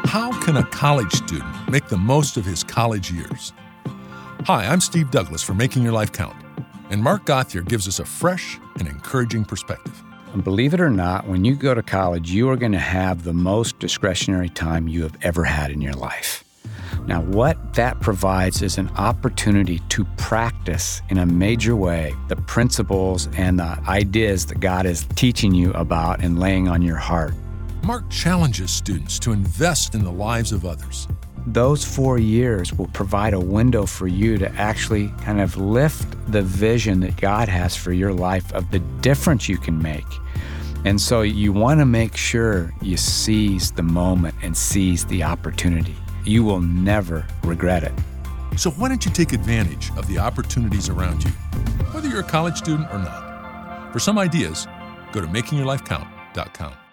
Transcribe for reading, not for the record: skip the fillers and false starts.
How can a college student make the most of his college years? Hi, I'm Steve Douglas for Making Your Life Count, and Mark Gauthier gives us a fresh and encouraging perspective. And believe it or not, when you go to college, you are going to have the most discretionary time you have ever had in your life. Now, what that provides is an opportunity to practice in a major way the principles and the ideas that God is teaching you about and laying on your heart. Mark challenges students to invest in the lives of others. Those 4 years will provide a window for you to actually kind of lift the vision that God has for your life of the difference you can make. And so you want to make sure you seize the moment and seize the opportunity. You will never regret it. So why don't you take advantage of the opportunities around you, whether you're a college student or not? For some ideas, go to makingyourlifecount.com.